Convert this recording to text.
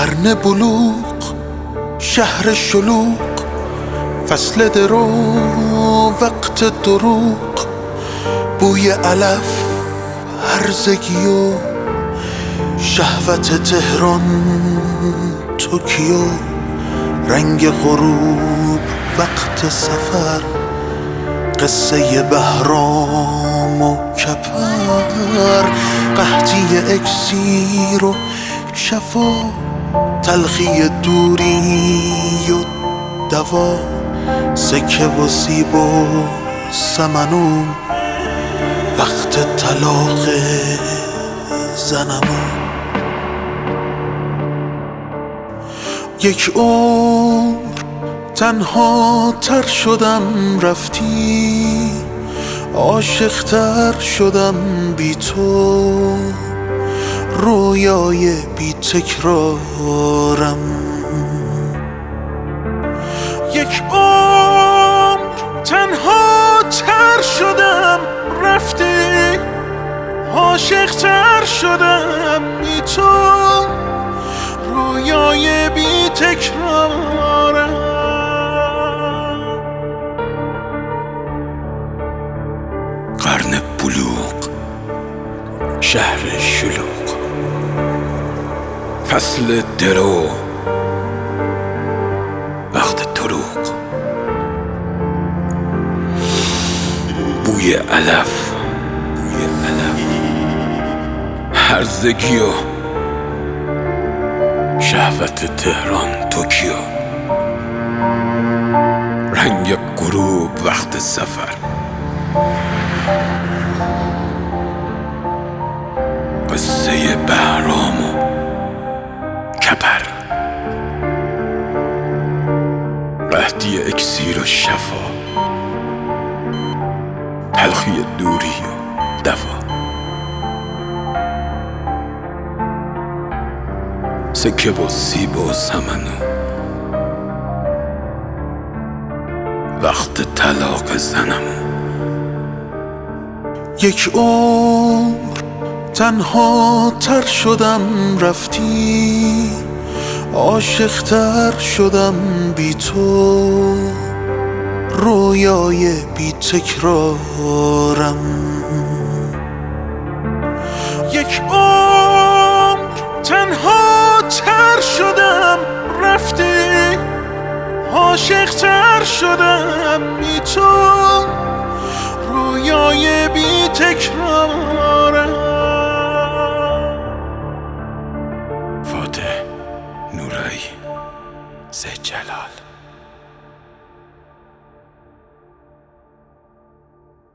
قرن بلوغ، شهر شلوغ، فصل درو، وقت دروغ، بوی علف، هرزگی و شهوت تهران، توکیو، رنگ غروب، وقت سفر، قصه بهرام و کپر، قحطی اکسیر و شفا، تلخی دوری و دوا، سکه و سیب و سمنون، وقت طلاق زنمون. یک عمر تنها تر شدم رفتی، عاشق تر شدم بی تو، رویای بی تکرارم. یک عمر تنها تر شدم رفتی، عاشق تر شدم بی تو، رویای بی تکرارم. قرن بلوغ، شهر شلوغ، فصل درو، وقت دروغ، بوی علف، هرزگی و شهوت تهران، توکیو، رنگ غروب، وقت سفر، قصه بهرام و کپر، قحطی اکسیر و شفا، تلخی دوری و دوا، سکه و سیب و سمنون، وقت طلاق زنمون. یک عمر تنها تر شدم رفتی، عاشق تر شدم بی تو، رویای بی تکرارم. یک عمر تنها تر شدم رفتی، عاشق تر شدم بی تو، رویای بی تکرارم. فاتح نورایی، زجلال.